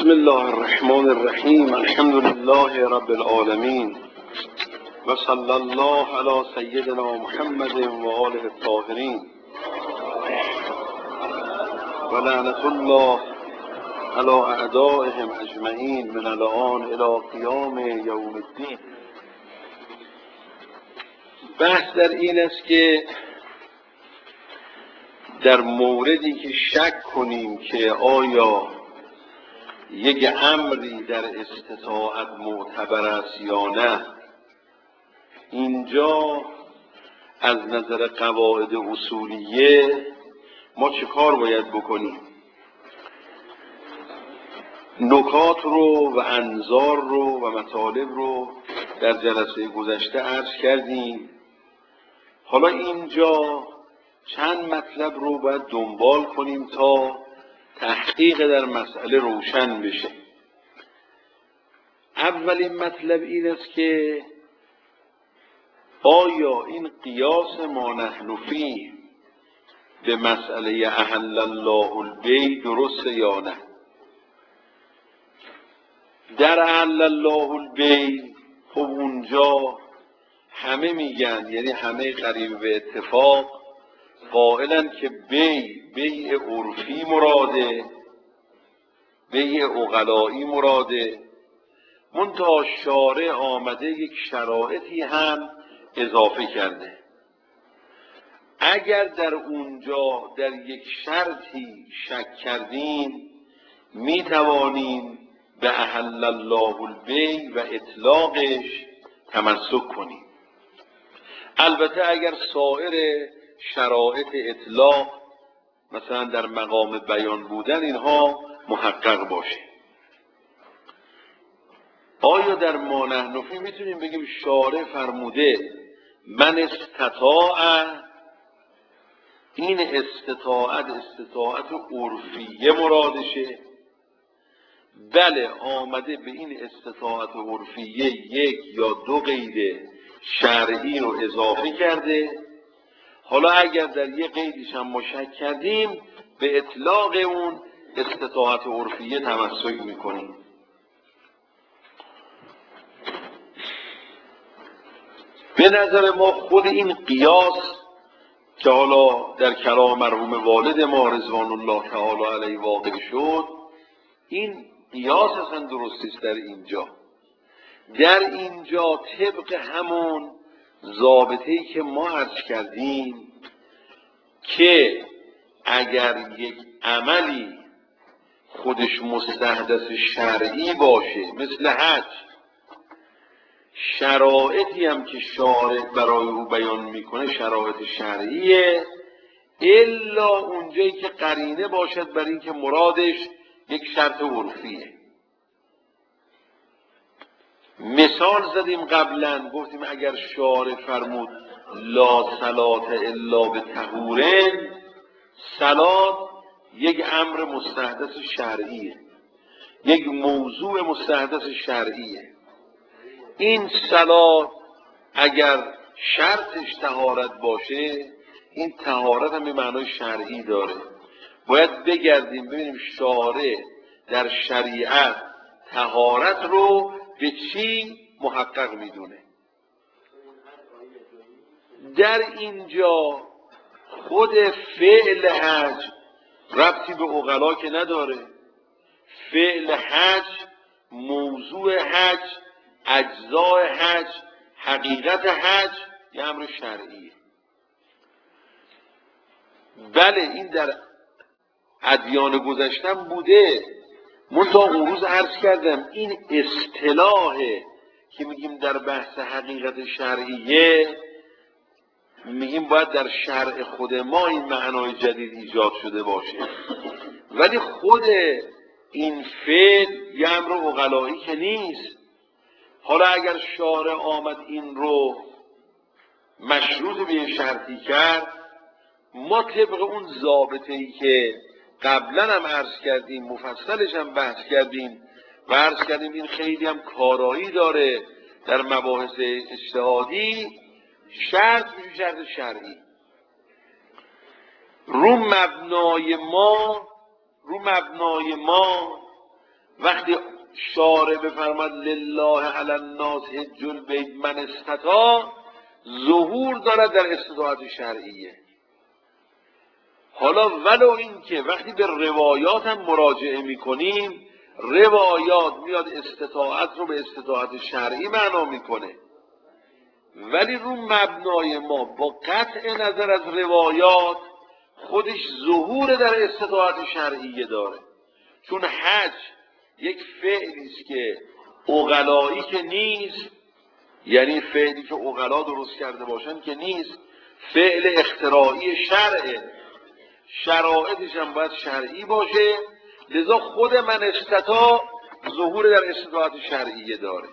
بسم الله الرحمن الرحیم. الحمد لله رب العالمین و صلی الله علی سیدنا محمد و آله الطاهرین و لعنت الله علی اعدائهم اجمعین من الآن الی قیام یوم الدین. بحث در این است که در موردی که شک کنیم که آیا یک امری در استطاعت معتبر است یا نه، اینجا از نظر قواعد اصولیه ما چه کار باید بکنیم؟ نکات رو و انظار رو و مطالب رو در جلسه گذشته عرض کردیم. حالا اینجا چند مطلب رو باید دنبال کنیم تا تحقیق در مسئله روشن بشه. اولین مطلب این است که آیا این قیاس ما نحن فیه به مسئله احل الله البیع درسته یا نه؟ در احل الله البیع خب اونجا همه میگن، یعنی همه قریب به اتفاق قائلن که بیع عرفی مراده، بیع عقلایی مراده، منتها شارع آمده یک شرایطی هم اضافه کرده. اگر در اونجا در یک شرطی شک کردیم می توانیم به احل الله البیع و اطلاقش تمسک کنیم. البته اگر سایر شرایط اطلاق مثلا در مقام بیان بودن اینها محقق باشه. آیا در ما نحن فیه میتونیم بگیم شارع فرموده من استطاع، این استطاعت عرفیه مرادشه؟ بله، آمده به این استطاعت عرفیه یک یا دو قید شرعی رو اضافه کرده. حالا اگر در یک قیدش هم ما شک کردیم به اطلاق اون استطاعت عرفیه تمسک میکنیم. به نظر ما خود این قیاس که حالا در کلام مرحوم والد ما رضوان الله تعالی علیه واقع شد، این قیاس اصلا درست است. در اینجا طبق همون ضابطه‌ای که ما عرض کردیم که اگر یک عملی خودش مستحدث شرعی باشه مثل حج، شرایطی هم که شارع برای او بیان میکنه شرایط شرعیه، الا اونجایی که قرینه باشد بر این که مرادش یک شرط عرفیه. مثال زدیم قبلا، گفتیم اگر شارع فرمود لا صلاة الا بطهورین، صلات یک امر مستحدث شرعیه، یک موضوع مستحدث شرعیه. این صلات اگر شرطش طهارت باشه، این طهارت هم به معنای شرعی داره. باید بگردیم ببینیم شارع در شریعت طهارت رو به چی محقق میدونه. در اینجا خود فعل حج ربطی به عقلا که نداره. فعل حج، موضوع حج، اجزای حج، حقیقت حج یه امر شرعیه. بله این در ادیان گذشتن بوده. منتها اون روز عرض کردم این اصطلاحه که میگیم در بحث حقیقت شرعیه، میگیم باید در شرع خود ما این معنای جدید ایجاد شده باشه. ولی خود این فعل یه امر عقلایی که نیست. حالا اگر شارع آمد این رو مشروط به یه شرطی کرد، ما طبق اون ضابطه‌ای که قبلا هم عرض کردیم، مفصلش هم بحث کردیم و عرض کردیم این خیلی هم کارایی داره در مباحث اجتهادی، شرط میشه شرط شرعی. رو مبنای ما وقتی شارع بفرماد لله علی الناس حج البیت من استطاع، ظهور دارد در استطاعت شرعیه. حالا ولو این که وقتی به روایات هم مراجعه میکنیم، روایات میاد استطاعت رو به استطاعت شرعی معنا میکنه، ولی رو مبنای ما با قطع نظر از روایات خودش ظهور در استطاعت شرعیه داره. چون حج یک فعلی است که عقلایی که نیست، یعنی فعلی که عقلا درست کرده باشن که نیست، فعل اختراعی شرعه، شرایطش هم باید شرعی باشه، لذا خود من استطاع ظهور در استطاعت شرعیه داره.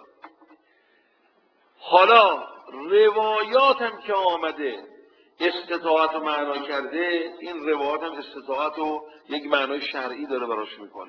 حالا روایات هم که آمده استطاعت رو معنا کرده، این روایات هم استطاعت رو یک معنای شرعی داره براش میکنه.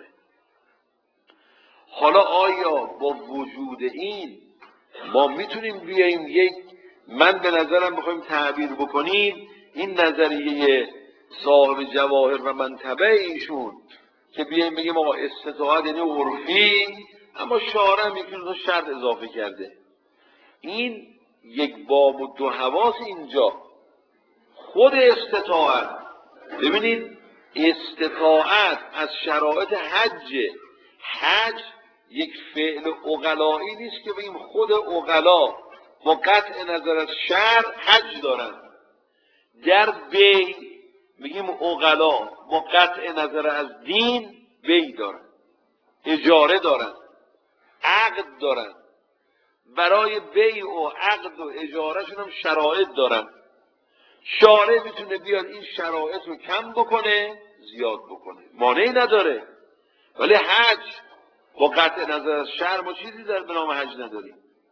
حالا آیا با وجود این ما میتونیم بیاییم یک، من به نظرم بخوایم تعبیر بکنیم این نظریه صاحب جواهر و منطبع ایشون که بیاییم بگیم آقا استطاعت یعنی عرفی، اما شارع هم یکی دو شرط اضافه کرده، این یک باب و دو حواس اینجا. خود استطاعت، ببینید استطاعت از شرایط حج یک فعل عقلایی نیست که بگیم خود عقلا با قطع نظر از شرع حج دارن. در بی میگیم عقلا با قطع نظر از دین بی دارن، اجاره دارن، عقد دارن، برای بیع و عقد و اجارهشون هم شرایط دارن. شارع میتونه بیاد این شرایط رو کم بکنه زیاد بکنه، مانعی نداره، ولی حج با قطع نظر از شرع ما چیزی در به نام حج نداریم.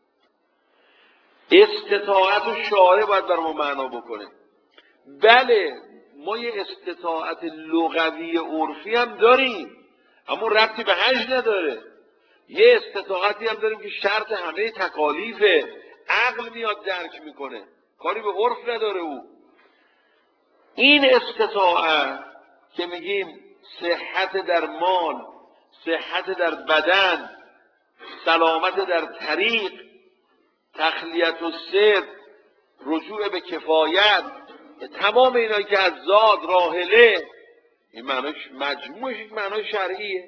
استطاعت و شارع باید بر ما معنا بکنه. بله ما یه استطاعت لغوی عرفی هم داریم اما ربطی به حج نداره. یه استطاعتی هم داریم که شرط همه تکالیفه، عقل میاد درک میکنه، کاری به عرف نداره او. این استطاعت که میگیم صحت در مال، صحت در بدن، سلامت در طریق، تخلیت و سر، رجوع به کفایت، تمام اینایی که از زاد راحله، این معناش مجموعش یک معنای شرعیه.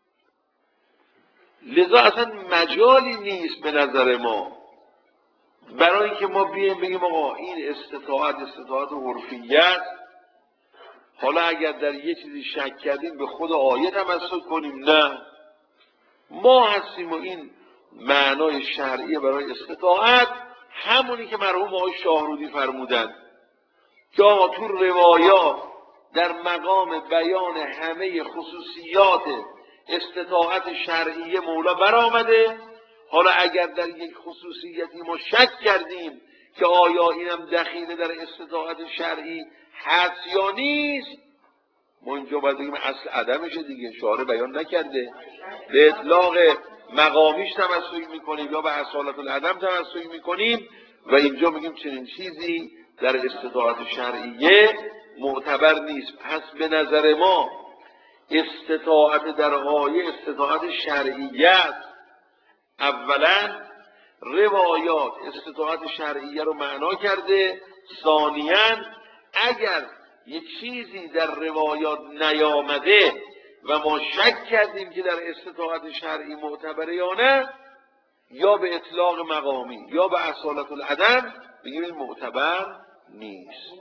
لذا اصلا مجالی نیست به نظر ما برای اینکه ما بیایم بگیم آقا این استطاعت عرفیت. حالا اگر در یه چیزی شک کردیم به خود آیه تمسک کنیم، نه ما هستیم و این معنای شرعی برای استطاعت همونی که مرحوم آقای شاهرودی فرمودن که آقا تو روایات در مقام بیان همه خصوصیات استطاعت شرعیه مولا برآمده. حالا اگر در یک خصوصیتی ما شک کردیم که آیا اینم دخیله در استطاعت شرعی هست یا نیست، ما اینجا باید بگیم اصل عدمشه دیگه، شارع بیان نکرده، به اطلاق مقامیش تمسک میکنیم یا به اصالت العدم تمسک میکنیم و اینجا میگیم چنین چیزی در استطاعت شرعیه معتبر نیست. پس به نظر ما استطاعت در آیه استطاعت شرعیه است. اولا روایات استطاعت شرعیه رو معنا کرده، ثانیاً اگر یک چیزی در روایات نیامده و ما شک کردیم که در استطاعت شرعی معتبره یا نه، یا به اطلاق مقامی یا به اصالت العدم بگیم این معتبر نیست.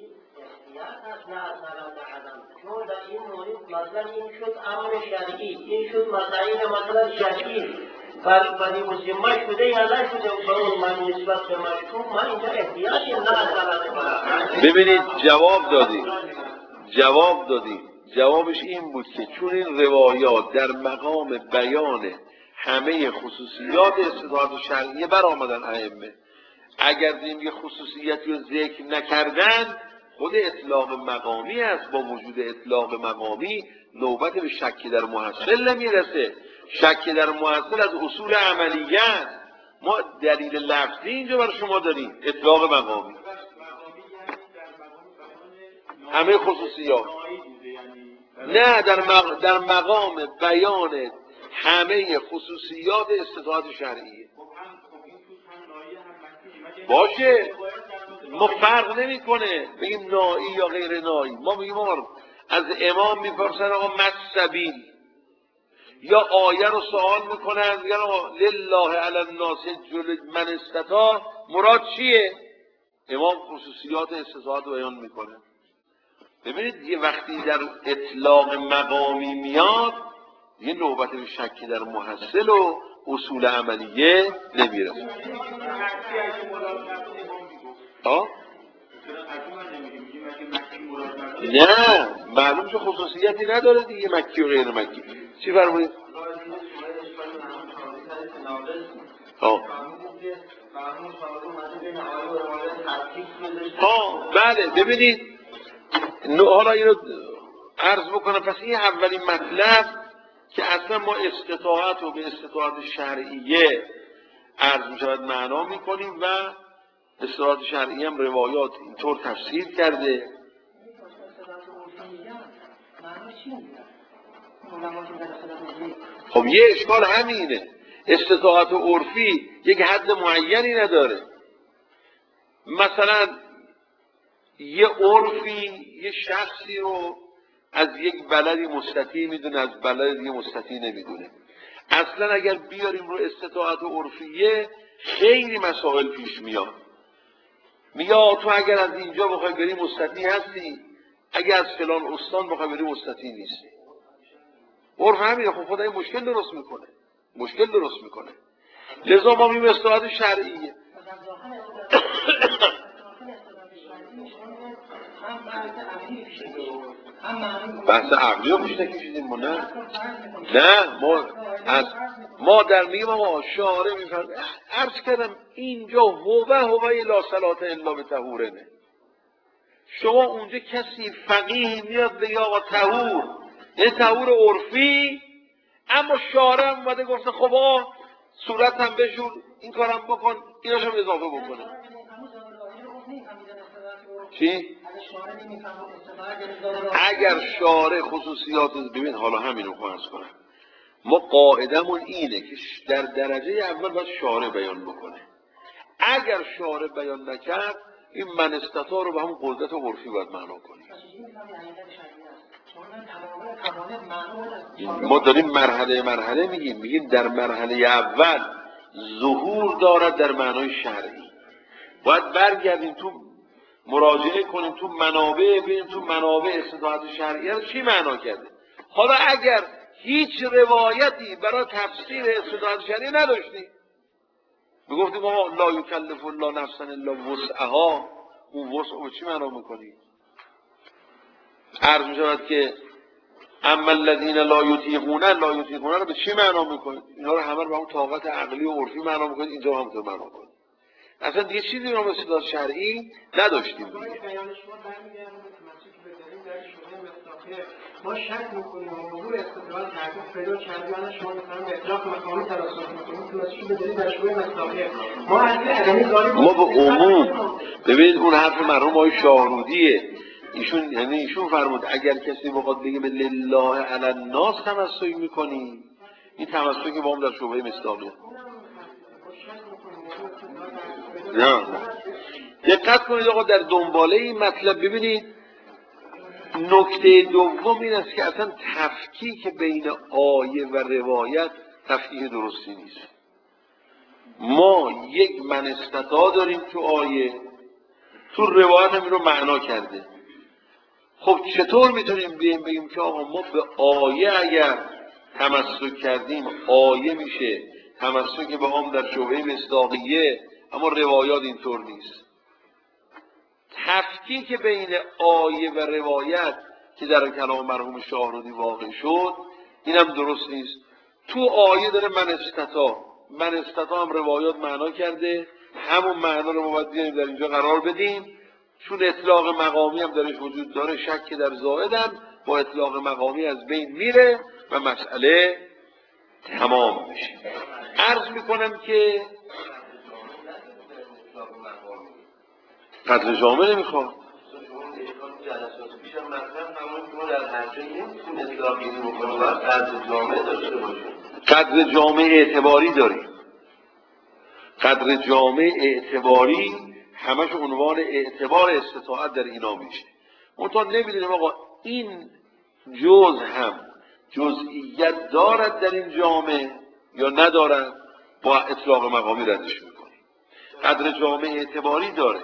چون در این مورد مثلا این شد امر شرعی، این شد مسائل مثلا شرعی ولی مسلمان شده یا نشده به اون من نسبت به مشکوک من اینجا احتیاجی ندارم. ببینید جواب دادی جوابش این بود که چون این روایات در مقام بیان همه خصوصیات استطاعت شرعیه برآمدن ائمه، اگر دیم یه خصوصیتی رو ذکر نکردن خود اطلاق مقامی است. با وجود اطلاق مقامی نوبت به شک در محصل نمیرسه. شک در محصل از اصول عملیه است. ما دلیل لفظی اینجا برای شما داریم، اطلاق مقامی همه خصوصیات، نه در مقام بیان همه خصوصیات استطاعت شرعیه. باشه، ما فرق نمیکنه بگیم نائی یا غیر نائی. ما میگیم از امام میپرسن آقا مذهبی، یا آیه رو سوال میکنن میگن آقا لله علی الناس من استطاع مراد چیه؟ امام خصوصیات استطاعت رو بیان میکنه. ببینید یه وقتی در اطلاق مقامی میاد یه نوبت به شکی در محصل و اصول عملیه نمیرسه. نه معلوم شو خصوصیتی نداره دیگه مکی و غیر مکی. چی فرمودید؟ بله ببینید حالا اینو عرض بکنم. پس این اولین مطلب که اصلا ما استطاعت رو به استطاعت شرعیه عرض می شود معنا می کنیم و استطاعت شرعیه هم روایات اینطور تفسیر کرده. خب یه اشکال همینه، استطاعت عرفی یک حد معینی نداره. مثلا یه عرفی یه شخصی رو از یک بلدی مستطیع میدونه، از بلد دیگه مستطیع نمیدونه. اصلا اگر بیاریم رو استطاعت عرفیه خیلی مسائل پیش میاد. میگه تو اگر از اینجا بخوای بری مستطیع هستی، اگر از فلان استان بخوای بری مستطیع نیستی. عرف همینه. خب خدا این مشکل درست میکنه. لذا ما میگیم استطاعت شرعیه. بحث عقلی رو پیش نکشیدیم ما. نه ما در میگیم ما شارع میفرمه. عرض کردم اینجا هوه لا صلاة الا به طهورنه. شما اونجا کسی فقیه میاد به آقا طهور، یه طهور عرفی، اما شارع اومده گفته خب آقا صورت هم بشور، این کارم بکن، ایناشم اضافه بکنه. چی؟ اگر شارع خصوصیات ببین حالا همینو فرض کنم، ما قاعدمون اینه که در درجه اول باید شارع بیان بکنه. اگر شارع بیان نکرد این من استطاع رو به همون قدرت عرفی باید معنا کنیم. ما داریم مرحله میگیم در مرحله اول ظهور دارد در معنای شرعی. باید برگردیم تو مراجعه کنیم تو منابع، ببینیم تو منابع استطاعت شرعیه رو چی معنا کرده. حالا اگر هیچ روایتی برای تفسیر استطاعت شرعیه نداشتیم، میگفتیم ما لا یکلف الله نفسا الا وسعها، اون وسع رو چی معنا میکنی؟ عرض میشود که اما الذین لا یطیقون رو به چی معنا میکنید؟ اینا رو همه رو به اون طاقت عقلی و عرفی معنا میکنید، اینجا هم تو معنا کنید. اصلا دیگه چیزی رو به استطاعت شرعی نداشتیم دیگه. ما شک میکنیم موضوع استدلال تحقیق پیدا کردیم. الان شما میفهمید اطلاق مقامی تراسل میکنیم که مسئول بدونید در شبه مصداقیه. ما به عموم ببینید اون حرف مرحوم آقای شاهرودیه. ایشون فرمود اگر کسی بخواد بگه به لله علی الناس تمسک میکنی، این تمسک با هم در شبه مصداقیه. نه دقت کنید آقا در دنباله این مطلب. ببینید نکته دوم این است که اصلا تفکیک بین آیه و روایت تفکیک درستی نیست. ما یک من استطاع داریم تو آیه، تو روایت هم این رو معنا کرده. خب چطور میتونیم بگیم که آقا ما به آیه اگر تمسک کردیم آیه میشه تمسک به هم در شبهه مصداقیه، اما روایات اینطور نیست. تفکیک بین آیه و روایت که در کلام مرحوم شاهرودی واقع شد اینم درست نیست. تو آیه داره من استطاع هم روایات معنا کرده، همون معنا رو ما باید بیاریم در اینجا قرار بدیم. چون اطلاق مقامی هم درش وجود داره، شک در زائدم با اطلاق مقامی از بین میره و مسئله تمام میشه. عرض میکنم که قدر جامعه نمیخواد. در هر جایی نمیتونیم اطلاق گیری بکنیم، باید قدر جامعه داشته باشیم. قدر جامعه اعتباری داریم. قدر جامعه اعتباری همش عنوان اعتبار استطاعت در اینا میشه. منتها نمیدونیم آقا این جز هم جزئیت دارد در این جامعه یا ندارد، با اطلاق مقامی ردش میکنیم. قدر جامعه اعتباری داره.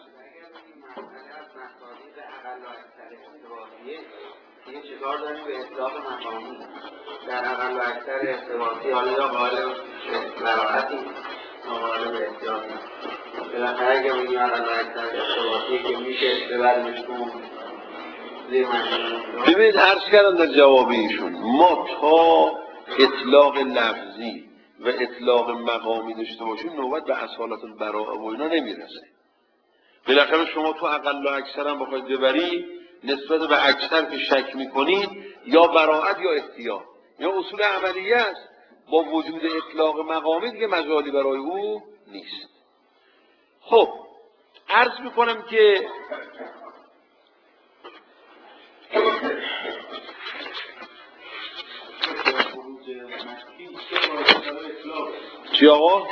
این چیکار داریم به اطلاق مقامی در اقل و اکثر ارتباطی، حالا یا قالب براحتی یا قالب احتیاطی. بالاخره اگه بگیم اقل و اکثر ارتباطی که میشه ببریمش کن زیر مجموعه. ببینید عرض کردم در جواب ایشون، ما تا اطلاق لفظی و اطلاق مقامی داشته باشیم نوبت به اصالت البراءه و اینا نمیرسه. بالاخره شما تو اقل و اکثر هم بخواید ببری نسبت به اکثر که شک میکنید یا براءت یا احتیاط یا اصول عملیه است، با وجود اطلاق مقامی دیگه مجالی برای او نیست. خب عرض میکنم که چی آقا؟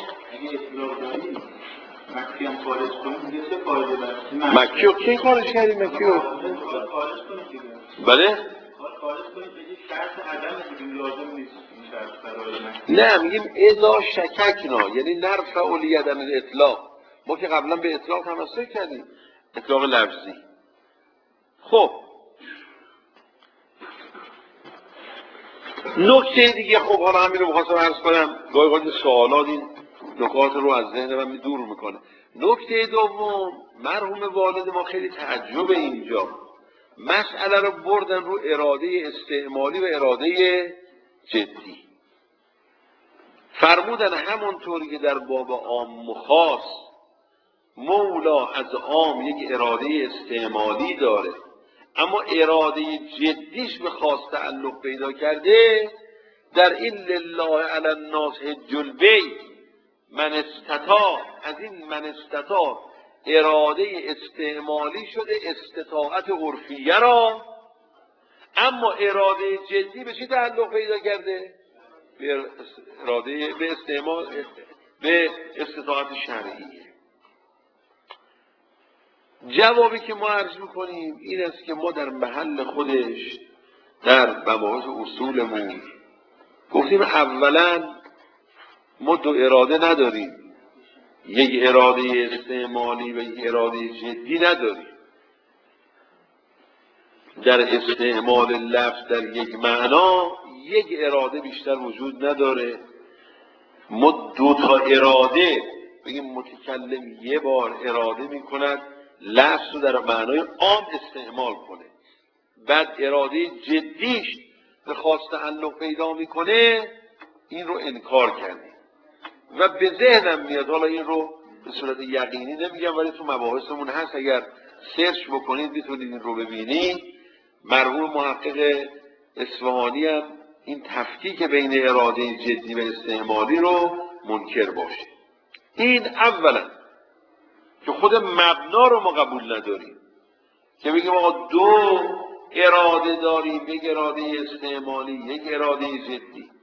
مکی هم خارج کنیم دیگه چه فایده داره؟ مکی رو کی خارج کردیم؟ مکی رو خارج کنیم دیگه. بله؟ خارج کنیم بگید شرط عدم دیگه لازم نیست این شرط برای مکی. نه میگیم اذا شککنا، یعنی نرفع الیدن الاطلاق. ما که قبلا به اطلاق تمسک کردیم، اطلاق لفظی. خب نکته دیگه، خب حالا همین رو بخواستم عرض کنم، گاهی سوالات این نکات رو از ذهن من دور میکنه. نکته دوم، مرحوم والد ما خیلی تعجب اینجا مسئله رو بردن رو اراده استعمالی و اراده جدی. فرمودن همونطوری که در باب عام و خاص مولا از عام یک اراده استعمالی داره، اما اراده جدیش به خاص تعلق پیدا کرده، در این لله علی الناس حج البیت من استطاع، از این من استطاع اراده استعمالی شده استطاعت عرفیه را، اما اراده جدی به چی تعلق پیدا کرده؟ به اراده به استعمال به استطاعت شرعیه. جوابی که ما عرض میکنیم این است که ما در محل خودش در مباحث اصولمون گفتیم اولا ما دو اراده نداریم، یک اراده استعمالی و یک اراده جدی نداریم. در استعمال لفظ در یک معنا یک اراده بیشتر وجود نداره. ما دو تا اراده، بگیم متکلم یه بار اراده میکند لفظ رو در معنای عام استعمال کنه، بعد اراده جدیش به خاص تعلق پیدا میکنه، این رو انکار کردیم. و به ذهنم میاد، حالا این رو به صورت یقینی نمیگم ولی تو مباحثمون هست، اگر سرچ بکنید میتونید این رو ببینید. مرحوم محقق اصفهانی هم این تفکیک بین اراده جدی و استعمالی رو منکر باشه. این اولا که خود مبنا رو ما قبول نداریم که بگیم آقا دو اراده داریم، یک اراده استعمالی یک اراده جدی.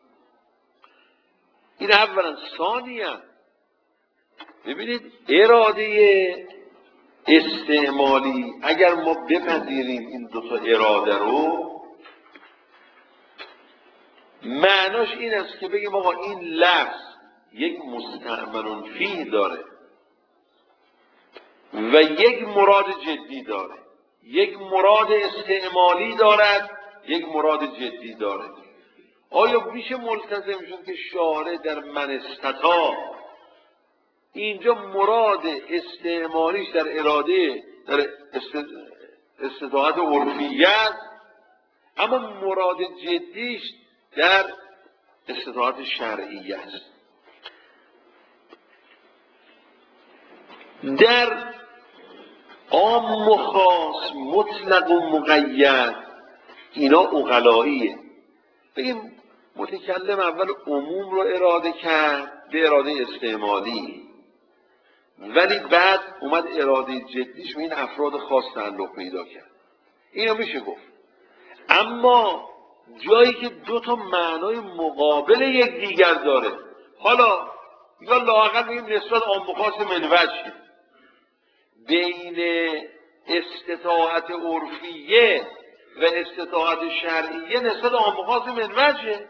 این اولا. ثانیا ببینید اراده استعمالی اگر ما بپذیریم این دو تا اراده رو، معناش این است که بگیم آقا این لفظ یک مستعمل فیه داره و یک مراد جدی داره، یک مراد استعمالی دارد، یک مراد جدی داره. آیا میشه ملتزم شد که شارع در من استطاع اینجا مراد استعمالیش در اراده در استطاعت عرفیت، اما مراد جدیش در استطاعت شرعیه است؟ در عام و خاص مطلق و مقید اینا عقلاییه. بگیم متکلم اول عموم رو اراده کرد به اراده استعمالی، ولی بعد اومد اراده جدیش به این افراد خاص تعلق پیدا کرد. اینو میشه گفت. اما جایی که دو تا معنای مقابل یکدیگر داره، حالا یا لااقل بگیم نسبت عام و خاص منوجه بین استطاعت عرفیه و استطاعت شرعیه، نسبت عام و خاص منوجه.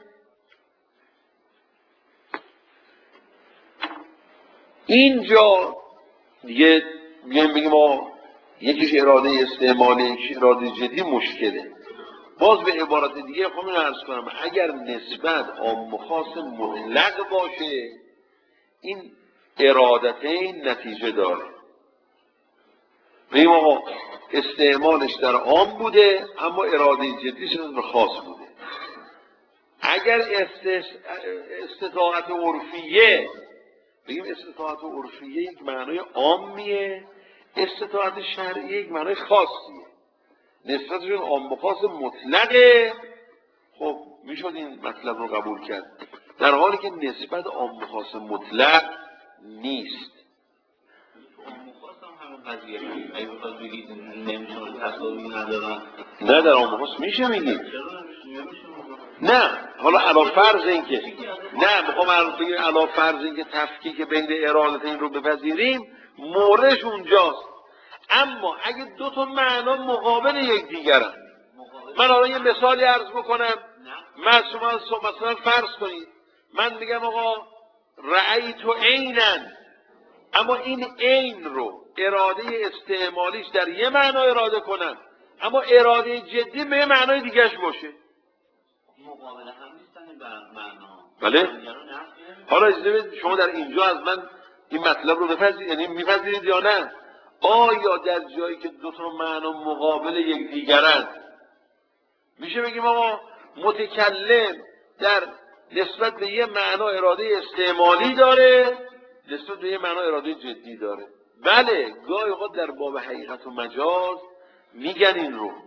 اینجا دیگه میایم بگیم یکیش اراده استعمالی، یکیش اراده جدی مشکله. باز به عبارت دیگه خب اینو عرض کنم، اگر نسبت عام و خاص مطلق باشه این ارادتین نتیجه داره. بگیم استعمالش در عام بوده اما اراده جدیش در خاص بوده. اگر استطاعت عرفیه، بگیم استطاعت عرفیه یک معنای عامیه، استطاعت شرعیه یک معنای خاصیه، نسبتشون عام و خاص مطلقه. خب میشد این مطلب رو قبول کرد، در حالی که نسبت عام و خاص مطلق نیست. نه در عام و خاص میشه میگیم. نه حالا علا فرض این که علا فرض این که تفکیک بین ارادتین رو بپذیریم، موردش اونجاست. اما اگه دو تا معنا مقابل یکدیگرن، من حالا یه مثالی عرض بکنم. من شما مثلا فرض کنید من میگم رأیت عینن، اما این عین رو اراده استعمالیش در یه معنا اراده کنم اما اراده جدی به یه معنای دیگهش باشه، مقابل هم نیستن معنا. بله. حالا اجازه شما در اینجا از من این مطلب رو بپذیرید، یعنی میپذیرید یا نه؟ آیا در جایی که دو تا معنا مقابل یکدیگرن میشه بگیم متکلم در نسبت به یه معنا اراده استعمالی داره، نسبت به یه معنا اراده جدی داره؟ بله، گاهی اوقات در باب حقیقت و مجاز میگن این رو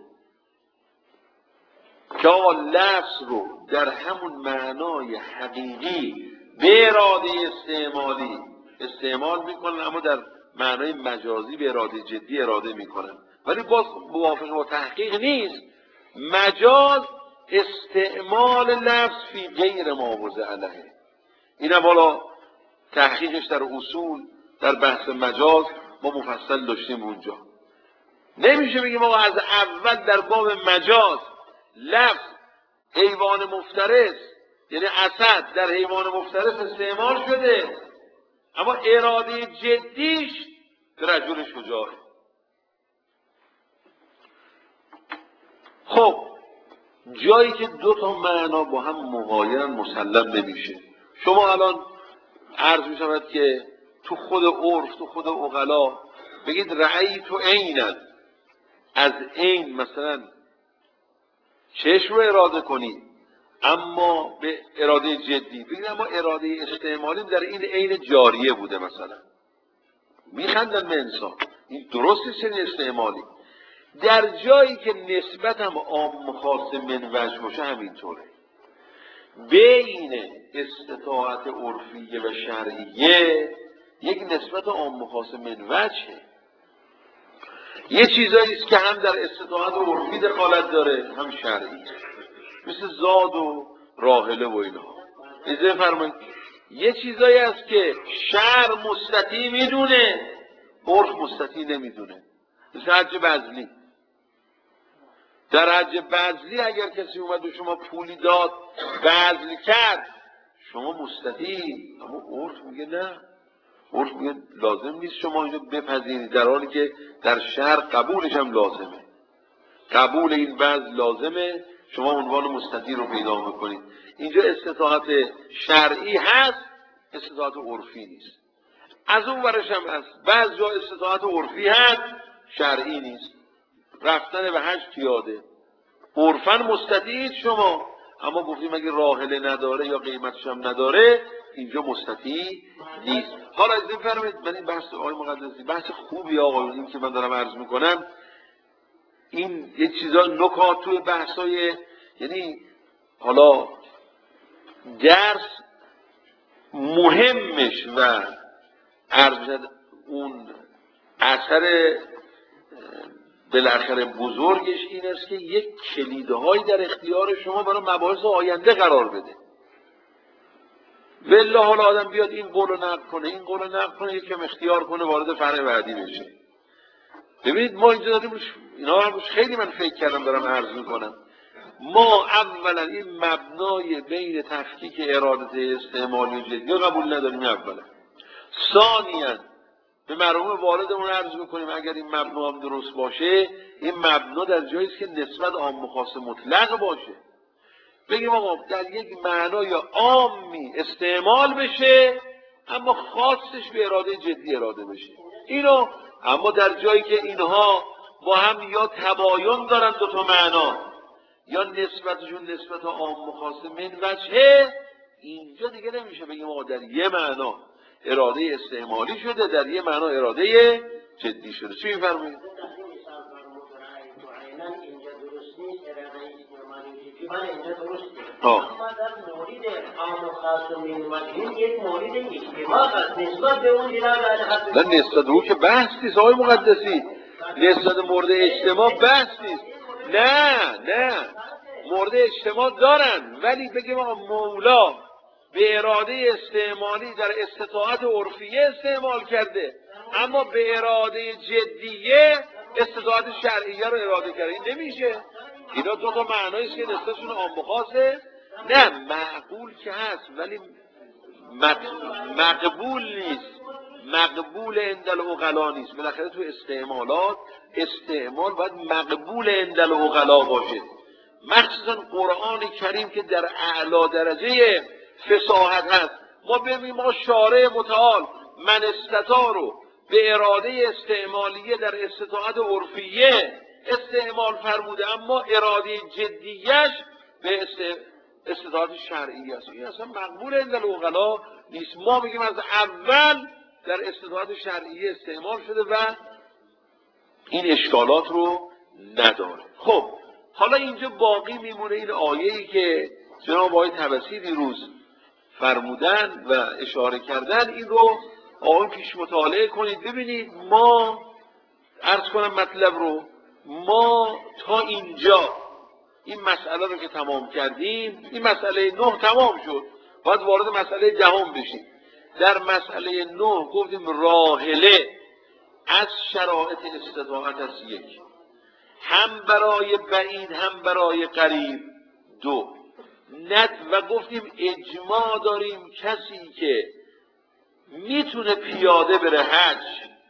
که لفظ رو در همون معنای حقیقی به اراده استعمالی استعمال میکنن اما در معنای مجازی به اراده جدی اراده میکنن، ولی باز موافق با تحقیق نیست. مجاز استعمال لفظ فی غیر ما وضع علیه، اینم حالا تحقیقش در اصول در بحث مجاز ما مفصل داشتیم اونجا. نمیشه بگیم از اول در باب مجاز لفظ حیوان مفترس، یعنی اسد در حیوان مفترس استعمال شده اما اراده جدیش رجل شجاعه. خب جایی که دو تا معنا با هم مغایر مسلم نمیشه. شما الان عرض می شود که تو خود عرف، تو خود عقلا بگید رأیت عینن، از عین مثلا چشم رو اراده کنید اما به اراده جدی بگید اما اراده استعمالی در این عین جاریه بوده، مثلا میخندن به انسان، این درسته چنین استعمالی. در جایی که نسبت هم عام خاص منوج باشه همینطوره. بین استطاعت عرفیه و شرعیه یک نسبت عام خاص منوجه. یه چیزایی است که هم در استطاعت عرفی دخالت داره هم شرعی، مثل زاد و راحله و اینها. اجازه فرمایید یه چیزایی است که شرع مستطیع میدونه عرف مستطیع نمیدونه، مثل حج بذلی. در حج بذلی اگر کسی اومد و شما پولی داد بذل کرد شما مستطیع، اما عرف میگه نه، عرف میگه لازم نیست شما اینو بپذیرید، در حالی که در شرع قبولش هم لازمه، قبول این بذل لازمه، شما عنوان مستطیع رو پیدا میکنید. اینجا استطاعت شرعی هست، استطاعت عرفی نیست. از اون ورش هم هست، بعض جا استطاعت عرفی هست شرعی نیست. رفتن به حج پیاده عرفاً مستطیع شما، اما گفتیم اگه راحله نداره یا قیمتش هم نداره اینجا مستطیع نیست. حالا از این فرمایید من این بحث آقای مقدسی بحث خوبی آقایون، این که من دارم عرض میکنم این یه چیزا نکات توی بحثای، یعنی حالا درس مهمش و عرض اون اثر بالاخره بزرگش این است که یک کلیدهایی در اختیار شما برای مباحث آینده قرار بده. والله حالا آدم بیاد این قول رو نقل کنه، این قول رو نقل کنه، یکم اختیار کنه وارد فرع بعدی بشه. ببینید ما اینجا داریم اینا رو خیلی من فکر کردم دارم عرض میکنم. ما اولا این مبنای بین تفکیک اراده استعمالی و جدی رو قبول نداریم اولا. ثانیاً به مرحوم والدمون عرض میکنیم اگر این مبنا هم درست باشه، این مبنا در جایی است که نسبت عام و خاص مطلق باشه. بگیم آقا در یک معنای عامی استعمال بشه اما خاصش به اراده جدی اراده بشه. اینو اما در جایی که اینها با هم یا تباین دارن دو تا معنا یا نسبتشون نسبت عام و خاص من وجهه، اینجا دیگه نمیشه بگیم آقا در یه معنا اراده استعمالی شده، در یه معنا اراده جدی شده. چی می‌فرمایید؟ اینجا درست نیست، اراده استعمالی جدی من اینجا درست نیست. اما در مورد عام و خاص و من وجهه یک مورد اجتماع است نسبت به اون دلالت نه نسبت به اون که بحث نیست آقای مقدسی، نسبت مورد اجتماع بحث نیست. نه مورد اجتماع دارن، ولی بگیم آقا مولا به اراده استعمالی در استطاعت عرفیه استعمال کرده اما به اراده جدیه استطاعت شرعیه رو اراده کرده. این نمیشه. اینا دو تا معناییست که نسبتشون عام و خاصه. نه معقول که هست ولی مقبول نیست. مقبول عند العقلا نیست. بالاخره تو استعمالات استعمال باید مقبول عند العقلا باشه. مخصوصا قرآن کریم که در اعلی درجه فصاحت هست. ما ببینیم ما شارع متعال من استطاع رو به اراده استعمالیه در استطاعت عرفیه استعمال فرموده اما اراده جدیش به استطاعت شرعی است. این اصلا مقبول عند العقلا نیست. ما میگیم از اول در استطاعت شرعی استعمال شده و این اشکالات رو نداره. خب حالا اینجا باقی میمونه این آیه‌ای که جناب آقای طبسی دیروز فرمودن و اشاره کردن. این رو آن پیش مطالعه کنید ببینید. ما عرض کنم مطلب رو، ما تا اینجا این مسئله رو که تمام کردیم، این مسئله 9 تمام شد، باید وارد مسئله 10 بشیم. در مسئله 9 گفتیم راحله از شرایط استطاعت است یک، هم برای بعید هم برای قریب دو. و گفتیم اجماع داریم کسی که میتونه پیاده بره حج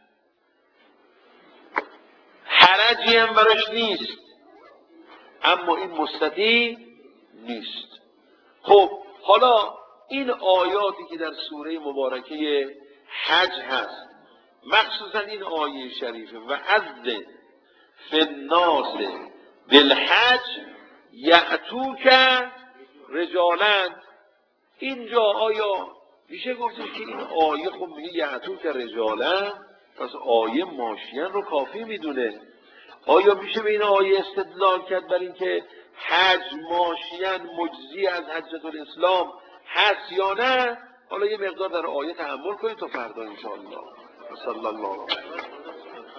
حرجی هم براش نیست اما این مستطیع نیست. خب حالا این آیاتی که در سوره مبارکه حج هست، مخصوصا این آیه شریفه و اذن فی الناس بالحج یأتوک رجالا، اینجا آیا میشه گفتش که این آیه خب میگه یأتوک رجالا پس آیه ماشین رو کافی میدونه؟ آیا میشه به این آیه استدلال کرد بر این که حج ماشین مجزی از حجة الاسلام هست یا نه؟ حالا یه مقدار در آیه تأمل کنید تا فردا انشاءالله. صلی الله علیه و